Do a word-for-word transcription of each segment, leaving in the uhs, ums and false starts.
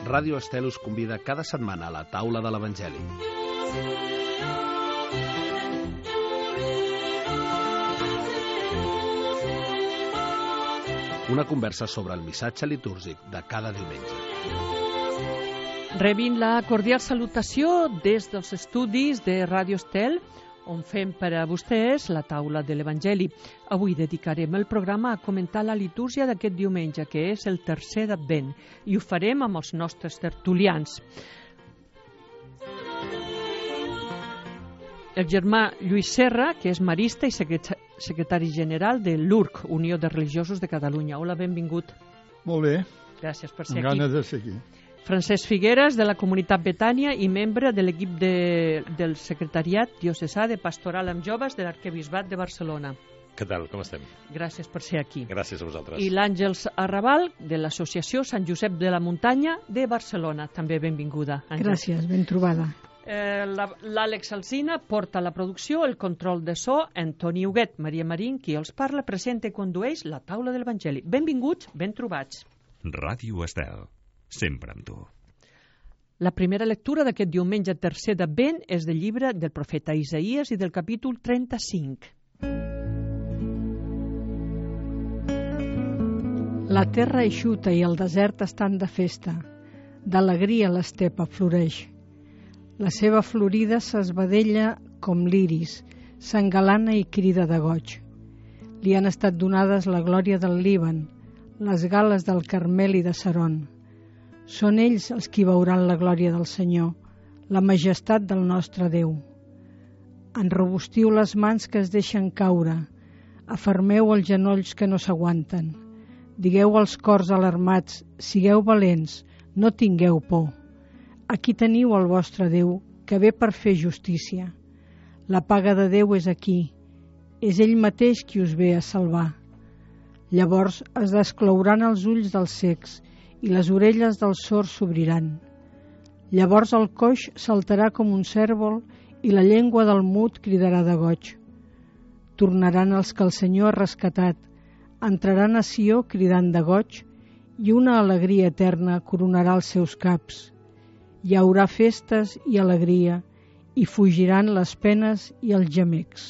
Ràdio Estel us convida cada setmana a la taula de l'Evangeli. Una conversa sobre el missatge litúrgic de cada diumenge. Rebin la cordial salutació des dels estudis de Ràdio Estel, on fem per a vostès la taula de l'Evangeli. Avui dedicarem el programa a comentar la litúrgia d'aquest diumenge, que és el tercer d'Advent, i ho farem amb els nostres tertulians. El germà Lluís Serra, que és marista i secretari general de l'U R C, Unió de Religiosos de Catalunya. Hola, benvingut. Molt bé. Gràcies per ser aquí. Amb ganes de ser aquí. Francesc Figueres, de la Comunitat Betània i membre de l'equip de, del Secretariat Diocesà de Pastoral amb Joves de l'Arquebisbat de Barcelona. Què tal, com estem? Gràcies per ser aquí. Gràcies a vosaltres. I l'Àngels Arrabal, de l'Associació Sant Josep de la Muntanya de Barcelona. També benvinguda, Àngels. Gràcies, ben trobada. Eh, L'Àlex Alsina porta la producció, el control de so, Antoni Huguet, Maria Marín, qui els parla, presenta i condueix la taula de l'Evangeli. Benvinguts, ben trobats. Ràdio Estel, sempre amb tu. La primera lectura d'aquest diumenge tercer d'Advent és del llibre del profeta Isaïes i del capítol trenta-cinc. La terra eixuta i el desert estan de festa. D'alegria l'estepa floreix. La seva florida s'esvedella com l'iris, s'engalana i crida de goig. Li han estat donades la glòria del Líban, les gales del Carmel i de Saron. Són ells els qui veuran la glòria del Senyor, la majestat del nostre Déu. Enrobustiu les mans que es deixen caure, afermeu els genolls que no s'aguanten. Digueu als cors alarmats, sigueu valents, no tingueu por. Aquí teniu el vostre Déu, que ve per fer justícia. La paga de Déu és aquí. És ell mateix qui us ve a salvar. Llavors es desclouran els ulls dels cecs i les orelles dels sords s'obriran. Llavors el coix saltarà com un cérvol i la llengua del mut cridarà de goig. Tornaran els que el Senyor ha rescatat, entraran a Sió cridant de goig i una alegria eterna coronarà els seus caps. Hi haurà festes i alegria, i fugiran les penes i els gemecs.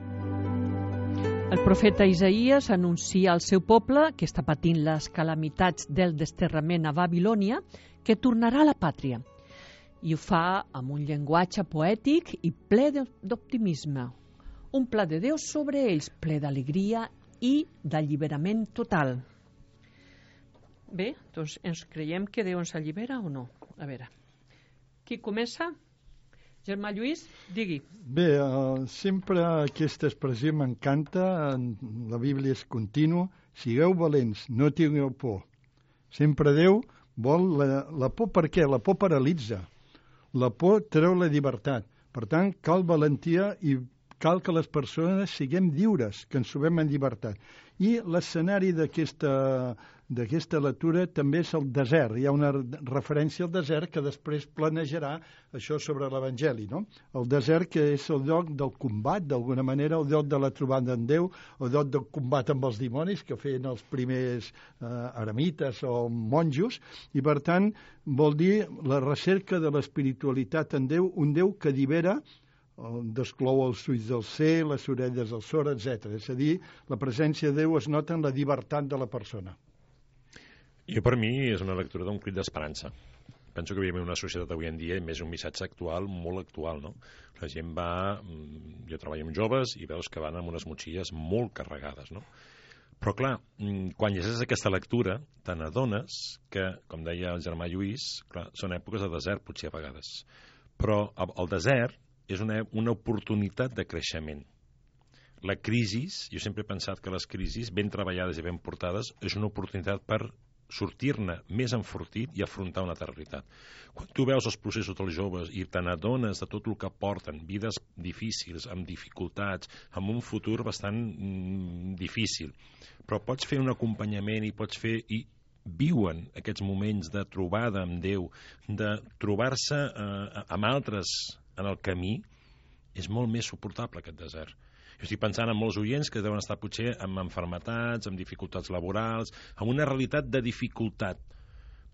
El profeta Isaïes anuncia al seu poble, que està patint les calamitats del desterrament a Babilònia, que tornarà a la pàtria. I ho fa amb un llenguatge poètic i ple d'optimisme. Un pla de Déu sobre ells, ple d'alegria i d'alliberament total. Bé, doncs ens creiem que Déu ens allibera o no? A veure... Qui comença? Germà Lluís, digui. Bé, uh, sempre aquesta expressió m'encanta, la Bíblia és contínua, sigueu valents, no tingueu por. Sempre Déu vol la, la por, per què? La por paralitza, la por treu la llibertat, per tant cal valentia i cal que les persones siguem lliures, que ens trobem en llibertat. I l'escenari d'aquesta d'aquesta lectura també és el desert. Hi ha una referència al desert que després planejarà això sobre l'Evangeli, no? El desert que és el lloc del combat, d'alguna manera, el lloc de la trobada amb Déu, el lloc del combat amb els dimonis que feien els primers eh, eremites o monjos, i per tant vol dir la recerca de l'espiritualitat en Déu, un Déu que allibera, desclou els ulls del cel, les orelles del sord, etcètera. És a dir, la presència de Déu es nota en la llibertat de la persona. Jo, per mi, és una lectura d'un crit d'esperança. Penso que vivim en una societat avui en dia i més un missatge actual, molt actual, no? La gent va... Jo treballo amb joves i veus que van amb unes motxilles molt carregades, no? Però, clar, quan llegeixes aquesta lectura, te n'adones que, com deia el germà Lluís, clar, són èpoques de desert, potser a vegades. Però el desert és una, una oportunitat de creixement. La crisi, jo sempre he pensat que les crisis, ben treballades i ben portades, és una oportunitat per sortir-ne més enfortit i afrontar una altra realitat. Quan tu veus els processos dels joves i te n'adones de tot el que porten, vides difícils, amb dificultats, amb un futur bastant mm, difícil, però pots fer un acompanyament i pots fer... I viuen aquests moments de trobada amb Déu, de trobar-se eh, amb altres en el camí, és molt més suportable aquest desert. Jo estic pensant en molts oients que deuen estar potser amb malalties, amb dificultats laborals, amb una realitat de dificultat.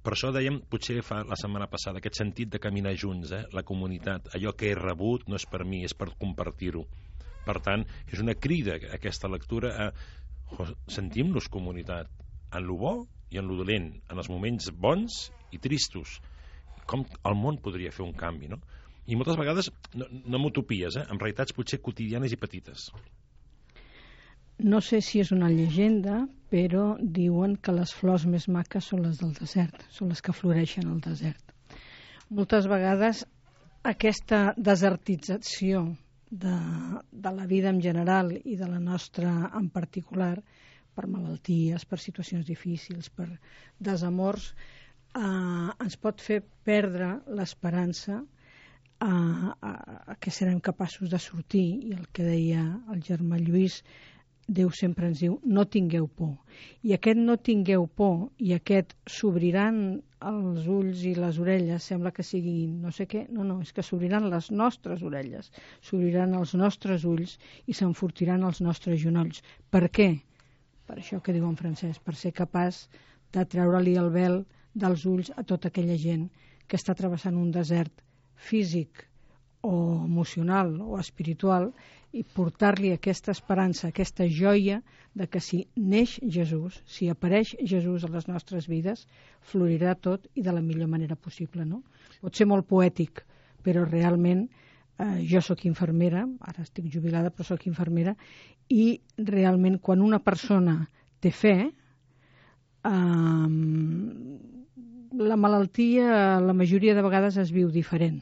Per això dèiem, potser fa la setmana passada, aquest sentit de caminar junts, eh? La comunitat, allò que he rebut no és per mi, és per compartir-ho. Per tant, és una crida aquesta lectura a sentim-nos comunitat, en lo bo i en lo dolent, en els moments bons i tristos. Com el món podria fer un canvi, no? I moltes vegades, no, no amb utopies, eh? En realitats potser quotidianes i petites. No sé si és una llegenda, però diuen que les flors més maques són les del desert, són les que floreixen al desert. Moltes vegades aquesta desertització de, de la vida en general i de la nostra en particular, per malalties, per situacions difícils, per desamors, eh, ens pot fer perdre l'esperança a, a, a que serem capaços de sortir, i el que deia el germà Lluís, Déu sempre ens diu, no tingueu por. I aquest no tingueu por i aquest s'obriran els ulls i les orelles, sembla que sigui no sé què, no, no, és que s'obriran les nostres orelles, s'obriran els nostres ulls i s'enfortiran els nostres genolls. Per què? Per això que diu en francès, per ser capaç de treure-li el vel dels ulls a tota aquella gent que està travessant un desert físic o emocional o espiritual, i portar-li aquesta esperança, aquesta joia de que si neix Jesús, si apareix Jesús a les nostres vides, florirà tot i de la millor manera possible, no? Pot ser molt poètic, però realment eh, jo sóc infermera, ara estic jubilada però sóc infermera, i realment quan una persona té fe, eh, la malaltia la majoria de vegades es viu diferent.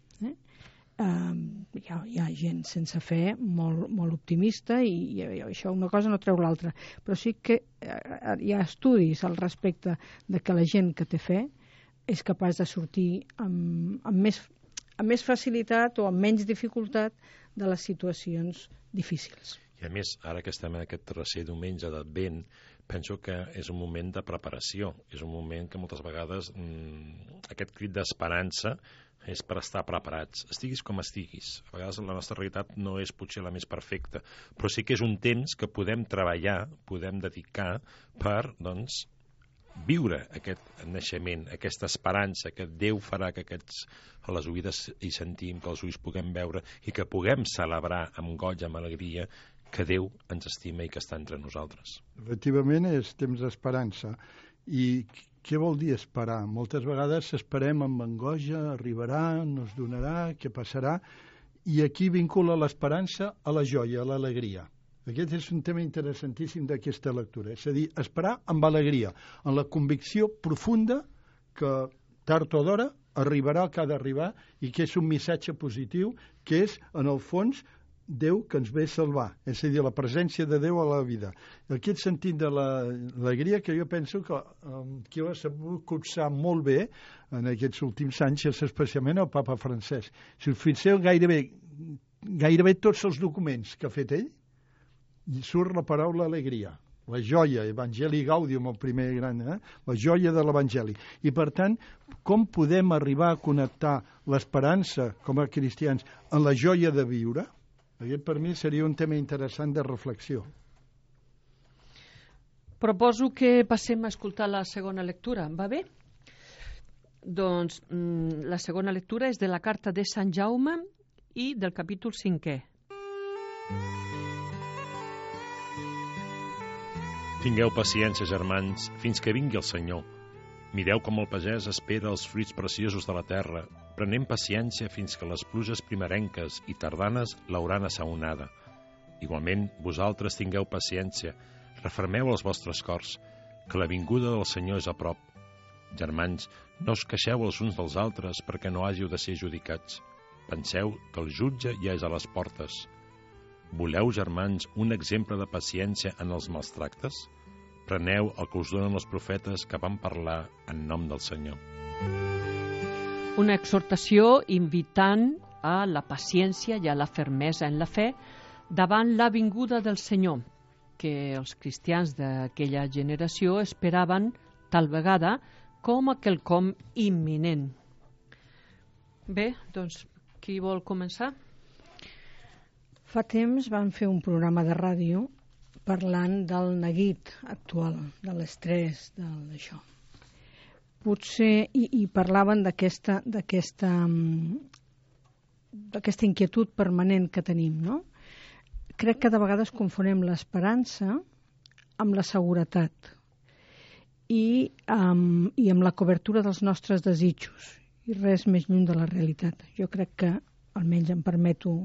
Uh, hi, ha, hi ha gent sense fe molt, molt optimista i, i això una cosa no treu l'altra, però sí que uh, hi ha estudis al respecte de que la gent que té fe és capaç de sortir amb, amb, més, amb més facilitat o amb menys dificultat de les situacions difícils. I a més, ara que estem en aquest tercer diumenge d'Advent, penso que és un moment de preparació, és un moment que moltes vegades mmm, aquest crit d'esperança és per estar preparats, estiguis com estiguis. A vegades la nostra realitat no és potser la més perfecta, però sí que és un temps que podem treballar, podem dedicar per, doncs, viure aquest naixement, aquesta esperança que Déu farà que aquests, a les oïdes hi sentim, que els ulls puguem veure i que puguem celebrar amb goig, amb alegria, que Déu ens estima i que està entre nosaltres. Efectivament, és temps d'esperança. I què vol dir esperar? Moltes vegades esperem amb angoixa, arribarà, no es donarà, què passarà? I aquí vincula l'esperança a la joia, a l'alegria. Aquest és un tema interessantíssim d'aquesta lectura. És a dir, esperar amb alegria, amb la convicció profunda que tard o d'hora arribarà el que ha d'arribar i que és un missatge positiu, que és, en el fons, Déu que ens ve a salvar, és a dir, la presència de Déu a la vida. Aquest sentit de l'alegria que jo penso que um, qui ho ha sabut copsar molt bé en aquests últims anys és especialment el papa Francesc. Si us fixeu, gairebé, gairebé tots els documents que ha fet ell, surt la paraula alegria, la joia, Evangelii Gaudium, el primer gran, eh? La joia de l'Evangeli. I per tant, com podem arribar a connectar l'esperança com a cristians en la joia de viure? Aquest per mi seria un tema interessant de reflexió. Proposo que passem a escoltar la segona lectura, va bé? Doncs mm, la segona lectura és de la carta de Sant Jaume i del capítol cinquè. Tingueu paciència, germans, fins que vingui el Senyor. Mireu com el pagès espera els fruits preciosos de la terra, prenent paciència fins que les pluges primerenques i tardanes l'hauran assaonada. Igualment, vosaltres tingueu paciència, refermeu els vostres cors, que la vinguda del Senyor és a prop. Germans, no us queixeu els uns dels altres perquè no hàgiu de ser judicats. Penseu que el jutge ja és a les portes. Voleu, germans, un exemple de paciència en els mals tractes? Preneu el que us donen els profetes que van parlar en nom del Senyor. Una exhortació invitant a la paciència i a la fermesa en la fe davant la vinguda del Senyor, que els cristians d'aquella generació esperaven tal vegada com a quelcom imminent. Bé, doncs, qui vol començar? Fa temps van fer un programa de ràdio parlant del neguit actual, de l'estrès, d'això. potser, i, i parlaven d'aquesta d'aquesta d'aquesta inquietud permanent que tenim, no? Crec que de vegades confonem l'esperança amb la seguretat i, um, i amb la cobertura dels nostres desitjos, i res més lluny de la realitat. Jo crec que, almenys em permeto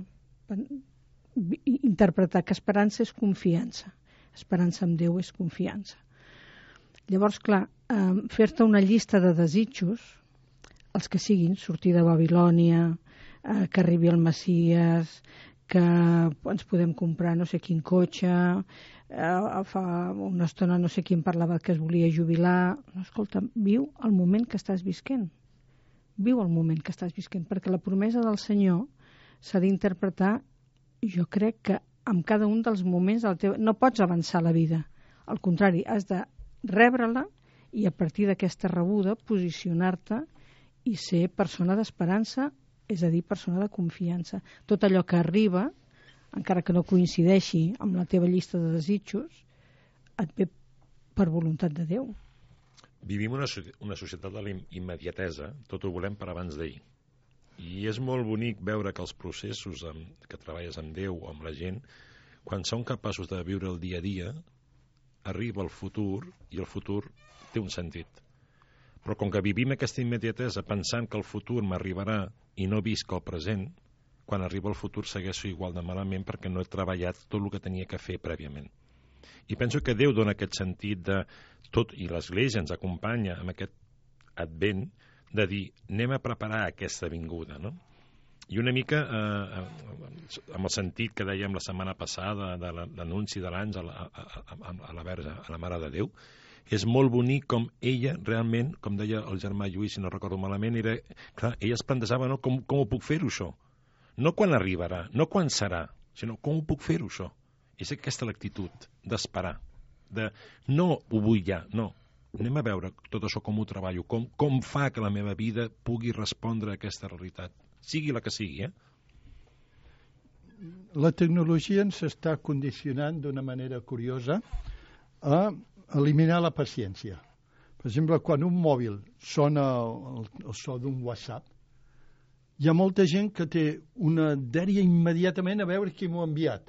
interpretar que esperança és confiança. Esperança en Déu és confiança. Llavors, clar, eh, fer-te una llista de desitjos, els que siguin, sortir de Babilònia, eh, que arribi el Messies, que ens podem comprar no sé quin cotxe, eh, fa una estona no sé quin parlava que es volia jubilar. No, escolta, viu el moment que estàs visquent. Viu el moment que estàs visquent, perquè la promesa del Senyor s'ha d'interpretar, jo crec que amb cada un dels moments del teu... No pots avançar la vida. Al contrari, has de rebre-la i a partir d'aquesta rebuda posicionar-te i ser persona d'esperança, és a dir, persona de confiança. Tot allò que arriba, encara que no coincideixi amb la teva llista de desitjos, et ve per voluntat de Déu. Vivim una, una societat de la immediatesa, tot ho volem per abans d'ahir. I és molt bonic veure que els processos amb, que treballes amb Déu o amb la gent, quan són capaços de viure el dia a dia, arriba el futur i el futur té un sentit. Però com que vivim aquesta immediatesa pensant que el futur m'arribarà i no visc el present, quan arriba el futur segueixo igual de malament perquè no he treballat tot el que tenia que fer prèviament. I penso que Déu dona aquest sentit de tot, i l'Església ens acompanya amb aquest advent, de dir, anem a preparar aquesta vinguda, no? I una mica, eh, amb el sentit que dèiem la setmana passada de l'anunci de l'àngel a, a, a, a la Verge, a la Mare de Déu, és molt bonic com ella realment, com deia el germà Lluís, si no recordo malament, era, clar, ella es plantejava, no, com, com ho puc fer-ho, això? No quan arribarà, no quan serà, sinó com ho puc fer-ho, això? És aquesta l'actitud d'esperar, de no ho vull ja, no, anem a veure tot això com ho treballo, com, com fa que la meva vida pugui respondre a aquesta realitat, sigui la que sigui, eh? La tecnologia ens està condicionant d'una manera curiosa a eliminar la paciència. Per exemple, quan un mòbil sona el, el so d'un WhatsApp, hi ha molta gent que té una dèria immediatament a veure qui m'ho ha enviat.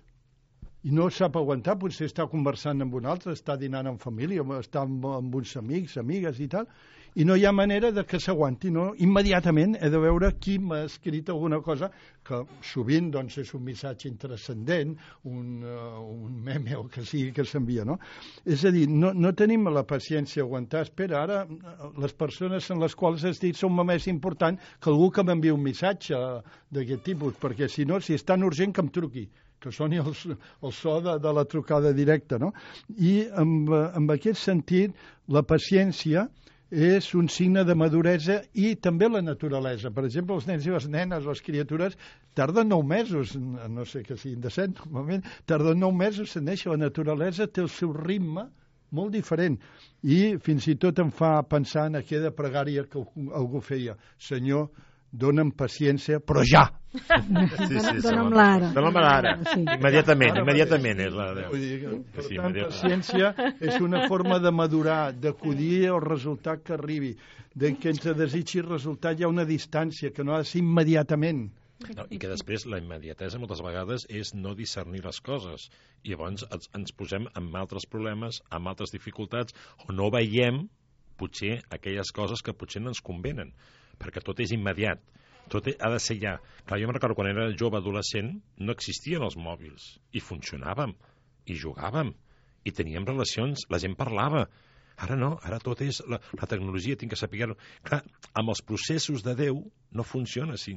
I no sap aguantar, potser està conversant amb un altre, està dinant en família, està amb, amb uns amics, amigues i tal, i no hi ha manera de que s'aguanti, no? Immediatament he de veure qui m'ha escrit alguna cosa que sovint doncs, és un missatge intranscendent, un, uh, un meme o que sigui que s'envia, no? És a dir, no, no tenim la paciència d'aguantar. Espera, ara les persones en les quals has dit són més important que algú que m'envia un missatge d'aquest tipus, perquè si no, si és tan urgent que em truqui, que soni el, el so de, de la trucada directa, no? I amb, amb aquest sentit, la paciència és un signe de maduresa i també la naturalesa. Per exemple, els nens i les nenes, les criatures, tarden nou mesos, no sé que siguin decent, normalment, tarden nou mesos a néixer. La naturalesa té el seu ritme molt diferent. I fins i tot em fa pensar en aquella pregària que algú feia. Senyor, dona'm paciència, però ja! Sí, sí, dona'm l'ara. Dona'm l'ara. Sí. Immediatament, immediatament és la de Déu. Vull dir, que, per Sí, tant, paciència és una forma de madurar, d'acudir al resultat que arribi, de que ens desitgi resultat hi ha una distància, que no ha de ser immediatament. No, i que després la immediatesa moltes vegades és no discernir les coses i llavors ens, ens posem amb altres problemes, amb altres dificultats, o no veiem potser aquelles coses que potser no ens convenen, perquè tot és immediat, tot ha de ser ja. Clar, jo me'n recordo quan era jove adolescent no existien els mòbils i funcionàvem i jugàvem i teníem relacions, la gent parlava. Ara no, ara tot és la, la tecnologia, tinc que saber-ho. Clar, amb els processos de Déu no funciona així.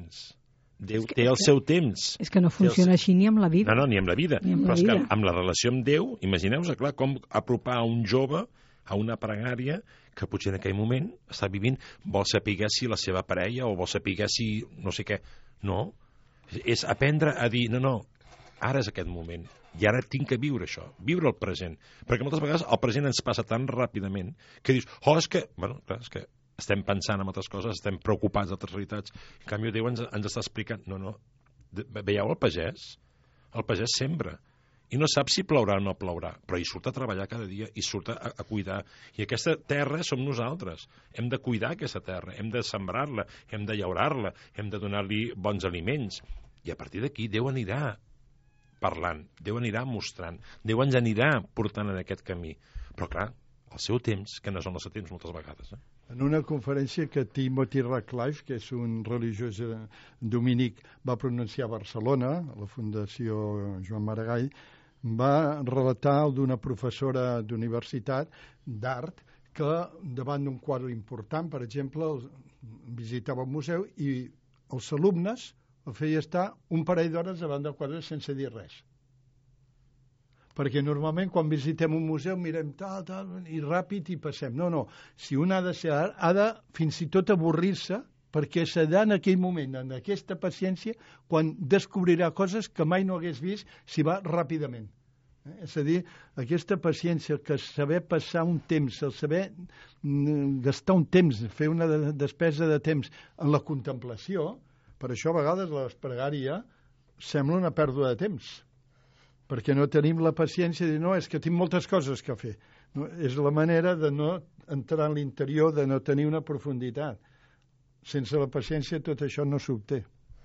Déu té el seu temps. És que no funciona el... així ni amb la vida. No, no, ni amb la vida. Ni amb Però la és que vida. amb la relació amb Déu, imagineu-vos, clar, com apropar un jove a una pregària que potser en aquell moment està vivint, vol saber si la seva parella o vol saber si no sé què. No, és aprendre a dir, no, no, ara és aquest moment, i ara tinc que viure això, viure el present. Perquè moltes vegades el present ens passa tan ràpidament que dius, oh, és que, bueno, clar, és que estem pensant en altres coses, estem preocupats d'altres realitats. En canvi, Déu ens, ens està explicant, no, no, veieu el pagès? El pagès sembra. i no sap si plourà o no plourà, però hi surt a treballar cada dia, i surt a, a cuidar. I aquesta terra som nosaltres. Hem de cuidar aquesta terra, hem de sembrar-la, hem de llaurar-la, hem de donar-li bons aliments. I a partir d'aquí Déu anirà parlant, Déu anirà mostrant, Déu ens anirà portant en aquest camí. Però clar, el seu temps, que no és el nostre temps moltes vegades. Eh? En una conferència que Timothy Radcliffe, que és un religiós dominic, va pronunciar a Barcelona, a la Fundació Joan Maragall, va relatar el d'una professora d'universitat d'art que davant d'un quadre important, per exemple, visitava un museu i els alumnes el feia estar un parell d'hores davant del quadre sense dir res. Perquè normalment quan visitem un museu mirem tal, tal, i ràpid i passem. No, no, si un ha de ser art, ha de fins i tot avorrir-se perquè serà en aquell moment, en aquesta paciència, quan descobrirà coses que mai no hagués vist si va ràpidament. Eh? És a dir, aquesta paciència, que saber passar un temps, el saber gastar un temps, fer una despesa de temps en la contemplació, per això a vegades la pregària sembla una pèrdua de temps, perquè no tenim la paciència de dir, no, és que tinc moltes coses que fer. No, és la manera de no entrar en l'interior, de no tenir una profunditat. Sense la paciència tot això no s'obté.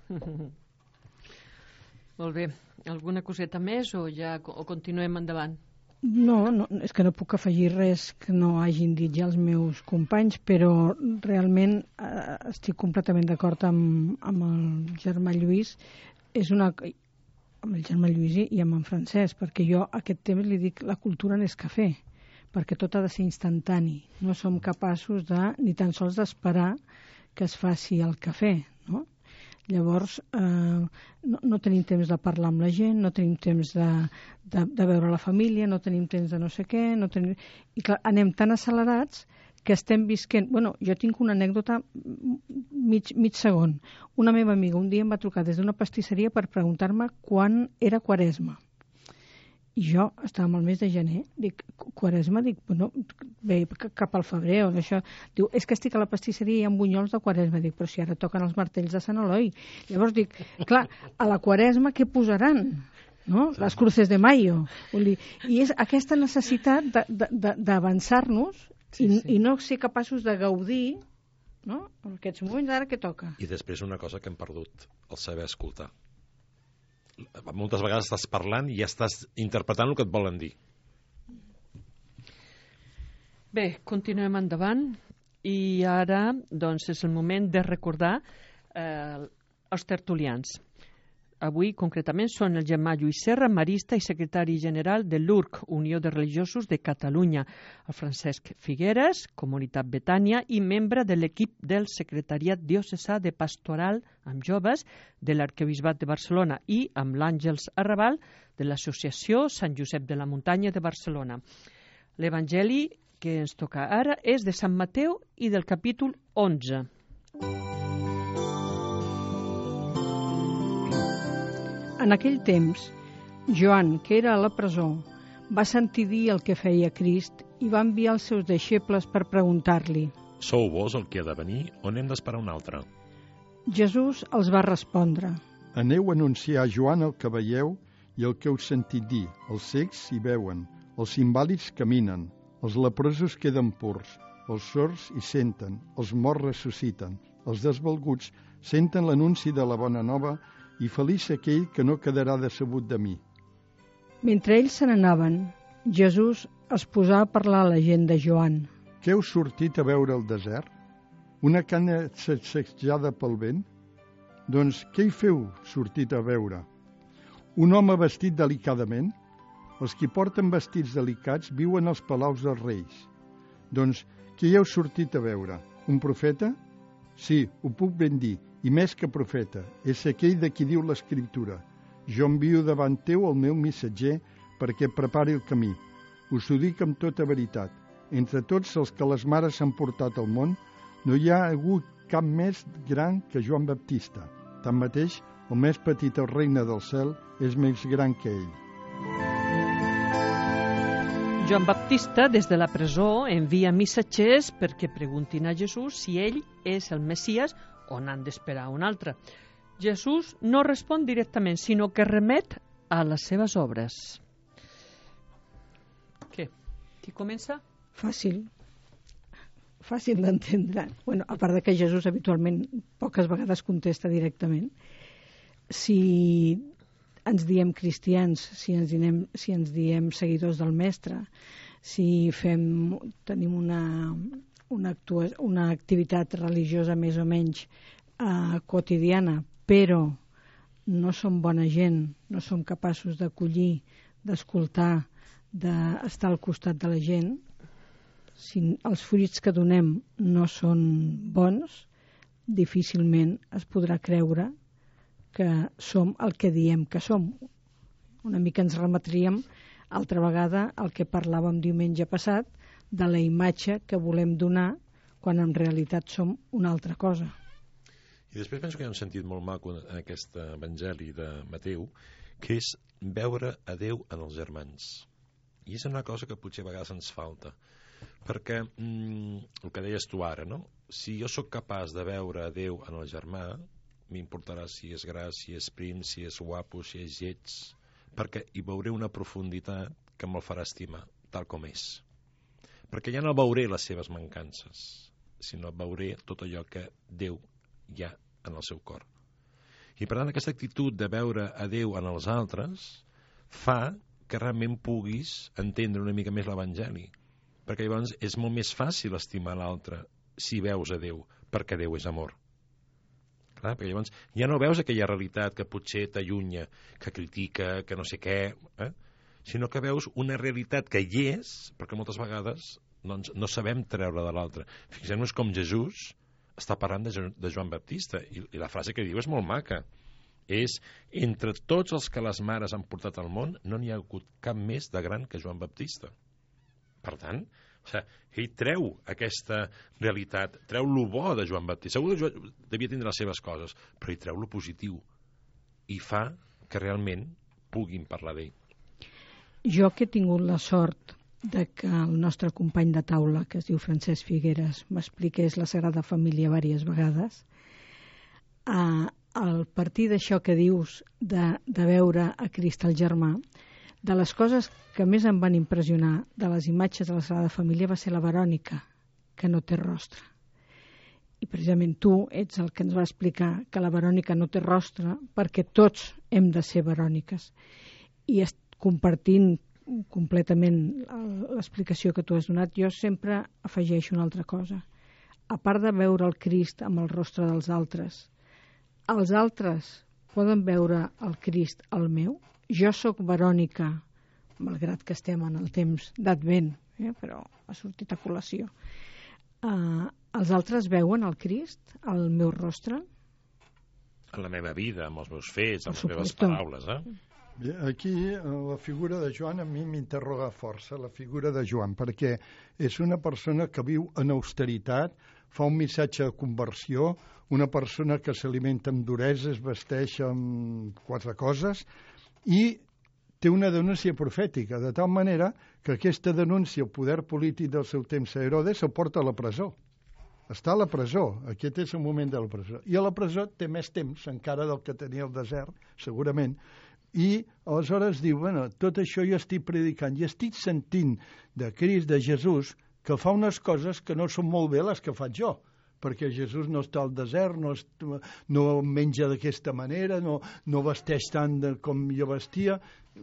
Molt bé. Alguna coseta més o ja o continuem endavant? No, no, és que no puc afegir res que no hagin dit ja els meus companys, però realment eh, estic completament d'acord amb, amb el germà Lluís. És una... amb el germà Lluís i amb en Francesc, perquè jo a aquest temps li dic la cultura no és cafè, perquè tot ha de ser instantani. No som capaços de, ni tan sols d'esperar que es faci el cafè, no? Llavors, eh, no, no tenim temps de parlar amb la gent, no tenim temps de, de, de veure la família, no tenim temps de no sé què, no tenim... i clar, anem tan accelerats que estem visquent... Bueno, jo tinc una anècdota mig, mig segon. Una meva amiga un dia em va trucar des d'una pastisseria per preguntar-me quan era Quaresma. I jo estàvem al mes de gener, dic, Quaresma? Dic, bueno, bé, cap al febrer o d'això. Diu, és que estic a la pastisseria i hi ha bunyols de Quaresma. Dic, però si ara toquen els martells de Sant Eloi. Llavors dic, clar, a la Quaresma què posaran? No? Les cruces de mayo. Vull dir, i és aquesta necessitat d'avançar-nos sí, i, sí. i no ser capaços de gaudir, no? En aquests moments ara que toca. I després una cosa que hem perdut, el saber escoltar. Moltes vegades estàs parlant i ja estàs interpretant el que et volen dir. Bé, continuem endavant i ara doncs, és el moment de recordar eh, els tertulians. Avui, concretament, són el germà Lluís Serra, marista i secretari general de l'U R C, Unió de Religiosos de Catalunya, el Francesc Figueres, Comunitat Betània, i membre de l'equip del Secretariat Diocesà de Pastoral amb Joves de l'Arquebisbat de Barcelona i amb l'Àngels Arrabal de l'Associació Sant Josep de la Muntanya de Barcelona. L'Evangeli que ens toca ara és de Sant Mateu i del capítol onze. En aquell temps, Joan, que era a la presó, va sentir dir el que feia Crist i va enviar els seus deixebles per preguntar-li: Sou vos el que ha de venir o n'hem d'esperar un altre? Jesús els va respondre: Aneu a anunciar a Joan el que veieu i el que heu sentit dir. Els cecs hi veuen, els invàlids caminen, els leprosos queden purs, els sords hi senten, els morts ressusciten, els desvalguts senten l'anunci de la bona nova i feliç aquell que no quedarà decebut de mi. Mentre ells se n'anaven, Jesús es posà a parlar a la gent de Joan. Què heu sortit a veure al desert? Una canya sacsejada pel vent? Doncs què hi feu sortit a veure? Un home vestit delicadament? Els qui porten vestits delicats viuen als palaus dels reis. Doncs què hi heu sortit a veure? Un profeta? Sí, ho puc ben dir, i més que profeta, és aquell de qui diu l'Escriptura: jo envio davant teu el meu missatger perquè prepari el camí. Us ho dic amb tota veritat. Entre tots els que les mares han portat al món, no hi ha hagut cap més gran que Joan Baptista. Tanmateix, el més petit al regne del cel és més gran que ell. Joan Baptista, des de la presó, envia missatgers perquè preguntin a Jesús si ell és el Messies o n'han d'esperar un altre. Jesús no respon directament, sinó que remet a les seves obres. Què? Qui comença? Fàcil. Fàcil d'entendre. Bueno, a part de que Jesús habitualment poques vegades contesta directament. Si ens diem cristians, si ens diem, si ens diem seguidors del Mestre, si fem, tenim una, una, actua, una activitat religiosa més o menys eh, quotidiana, però no som bona gent, no som capaços d'acollir, d'escoltar, d'estar al costat de la gent, si els fruits que donem no són bons, difícilment es podrà creure que som el que diem que som. Una mica ens remetríem altra vegada al que parlàvem diumenge passat de la imatge que volem donar quan en realitat som una altra cosa. I després penso que hi ha un sentit molt maco en aquest evangeli de Mateu, que és veure a Déu en els germans. I és una cosa que potser a vegades ens falta, perquè mm, el que deies tu ara, no? Si jo sóc capaç de veure a Déu en el germà, m'importarà si és gras, si és prim, si és guapo, si és lleig, perquè hi veuré una profunditat que me'l farà estimar tal com és. Perquè ja no veuré les seves mancances, sinó veuré tot allò que Déu hi ha en el seu cor. I per tant aquesta actitud de veure a Déu en els altres fa que realment puguis entendre una mica més l'Evangeli, perquè llavors és molt més fàcil estimar l'altre si veus a Déu, perquè Déu és amor. Clar, perquè llavors ja no veus aquella realitat que potser t'allunya, que critica, que no sé què, eh? Sinó que veus una realitat que hi és, perquè moltes vegades doncs, no sabem treure de l'altre. Fixem-nos com Jesús està parlant de, jo, de Joan Baptista, i, i la frase que diu és molt maca. És, entre tots els que les mares han portat al món, no n'hi ha hagut cap més de gran que Joan Baptista. Per tant, o sigui, ell treu aquesta realitat, treu lo bo de Joan Baptista. Segur que Joan devia tindre les seves coses, però hi treu lo positiu i fa que realment puguin parlar d'ell. Jo que he tingut la sort de que el nostre company de taula, que es diu Francesc Figueres, m'expliqués la Sagrada Família diverses vegades, a, al partir d'això que dius de, de veure a Crist el germà, de les coses que més em van impressionar de les imatges de la Sagrada Família va ser la Verònica, que no té rostre. I precisament tu ets el que ens va explicar que la Verònica no té rostre perquè tots hem de ser veròniques. I compartint completament l'explicació que tu has donat, jo sempre afegeixo una altra cosa. A part de veure el Crist amb el rostre dels altres, els altres poden veure el Crist al meu? Jo sóc Verònica, malgrat que estem en el temps d'Advent, eh, però ha sortit a col·lació. Uh, els altres veuen el Crist al meu rostre? En la meva vida, amb els meus fets, amb les meves paraules, eh? Aquí la figura de Joan a mi m'interroga força, la figura de Joan, perquè és una persona que viu en austeritat, fa un missatge de conversió, una persona que s'alimenta amb duresa, es vesteix amb quatre coses i té una denúncia profètica, de tal manera que aquesta denúncia, el poder polític del seu temps a Herodes, el porta a la presó. Està a la presó, aquest és el moment de la presó. I a la presó té més temps encara del que tenia al desert, segurament, i aleshores diu, bueno, tot això jo estic predicant i estic sentint de Crist, de Jesús, que fa unes coses que no són molt bé les que faig jo, perquè Jesús no està al desert, no, est, no menja d'aquesta manera, no, no vesteix tant de, com jo vestia.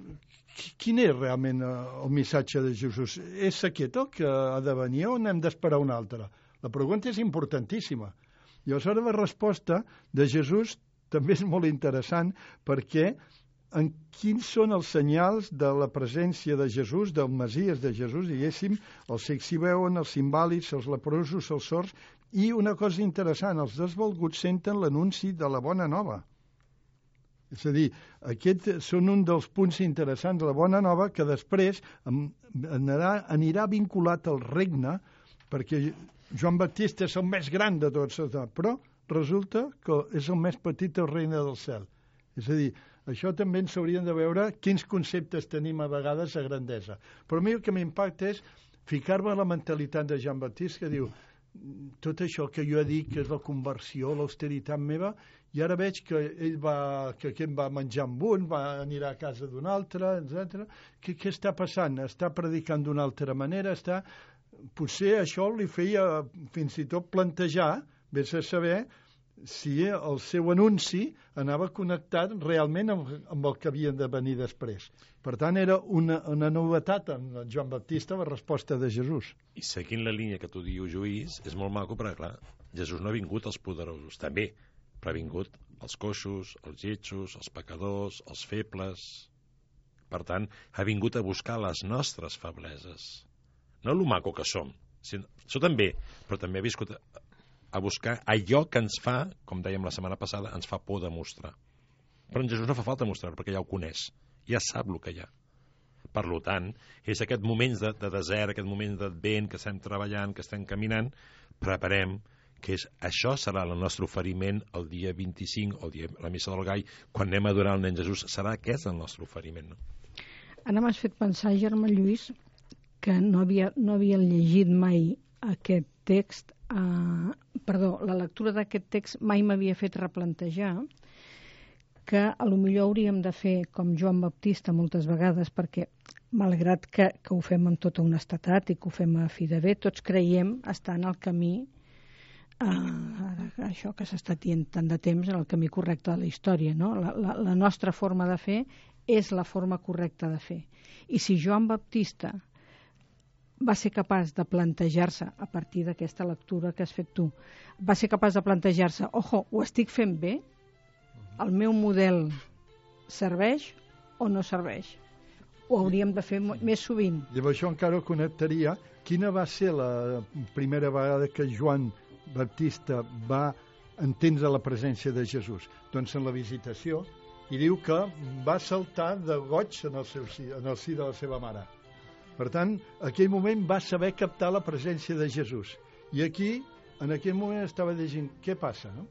Quin és realment el missatge de Jesús? És aquest el que ha de venir o n'hem d'esperar un altre? La pregunta és importantíssima. I aleshores la resposta de Jesús també és molt interessant, perquè en quins són els senyals de la presència de Jesús, del Messies de Jesús, diguéssim, els cecs hi veuen, els invàlids, els leprosos, els sords, i una cosa interessant, els desvalguts senten l'anunci de la bona nova. És a dir, aquests són un dels punts interessants de la bona nova que després anirà, anirà vinculat al regne, perquè Joan Baptista és el més gran de tots, però resulta que és el més petit del regne del cel. És a dir, això també ens hauríem de veure quins conceptes tenim a vegades de grandesa. Però a mi el que m'impacta és ficar-me en la mentalitat de Joan Baptista, que diu tot això que jo he dit, que és la conversió, l'austeritat meva, i ara veig que ell va, que aquest va menjar amb un, va anirà a casa d'un altre, etcètera. Què, què està passant? Està predicant d'una altra manera? Està... Potser això li feia fins i tot plantejar, vés a saber, si el seu anunci anava connectat realment amb, amb el que havien de venir després. Per tant, era una, una novetat en Joan Baptista, la resposta de Jesús. I seguint la línia que tu dius, Lluís, és molt maco, perquè, clar, Jesús no ha vingut als poderosos, també, però ha vingut als coixos, als lletjos, als pecadors, als febles. Per tant, ha vingut a buscar les nostres febleses. No el maco que som. Això també, però també ha viscut a, a buscar allò que ens fa, com dèiem la setmana passada, ens fa por de mostrar. Però en Jesús no fa falta mostrar, perquè ja ho coneix, ja sap el que hi ha. Per tant, és aquest moment de, de desert, aquest moment d'advent, que estem treballant, que estem caminant, preparem que és, això serà el nostre oferiment el dia vint-i-cinc, el dia la missa del Gall, quan anem a adorar el nen Jesús, serà aquest el nostre oferiment, no? Ara m'has fet pensar, Germà Lluís, que no havia, no havien llegit mai aquest text, eh, perdó, la lectura d'aquest text mai m'havia fet replantejar que a lo millor hauríem de fer com Joan Baptista moltes vegades, perquè malgrat que, que ho fem amb tota honestedat i que ho fem a fi de bé, tots creiem estar en el camí, eh, això que s'ha estat dient tant de temps, en el camí correcte de la història, no? La, la, la nostra forma de fer és la forma correcta de fer. I si Joan Baptista va ser capaç de plantejar-se, a partir d'aquesta lectura que has fet tu, va ser capaç de plantejar-se, ojo, ho estic fent bé? El meu model serveix o no serveix? Ho hauríem de fer més sovint. Llavors això encara ho connectaria. Quina va ser la primera vegada que Joan Baptista va entendre la presència de Jesús? Doncs en la visitació, i diu que va saltar de goig en el, seu si, en el si de la seva mare. Per tant, en aquell moment va saber captar la presència de Jesús. I aquí, en aquell moment, estava llegint què passa, no?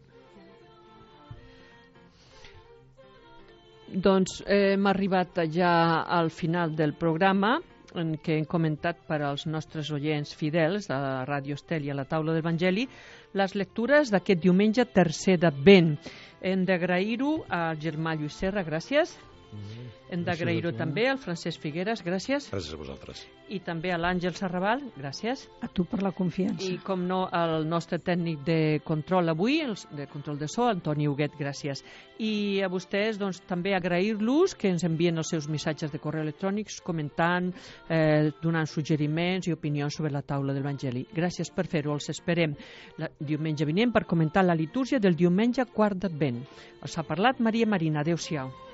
Doncs eh, hem arribat ja al final del programa, en què hem comentat per als nostres oients fidels de la Ràdio Estel i a la taula d'Evangeli les lectures d'aquest diumenge tercer d'Advent. Hem d'agrair-ho al Germà Lluís Serra, gràcies. Mm-hmm. Hem d'agrair-ho també al Francesc Figueres, gràcies. Gràcies a vosaltres. I també a l'Àngel Sarrabal, gràcies. A tu per la confiança. I, com no, al nostre tècnic de control avui, el, de control de so, Antoni Huguet, gràcies. I a vostès, doncs, també agrair-los que ens envien els seus missatges de correu electrònics, comentant, eh, donant suggeriments i opinions sobre la taula de l'Evangeli. Gràcies per fer-ho. Els esperem la, diumenge vinent per comentar la litúrgia del diumenge quart d'Advent. Els ha parlat Maria Marina. Adéu-siau.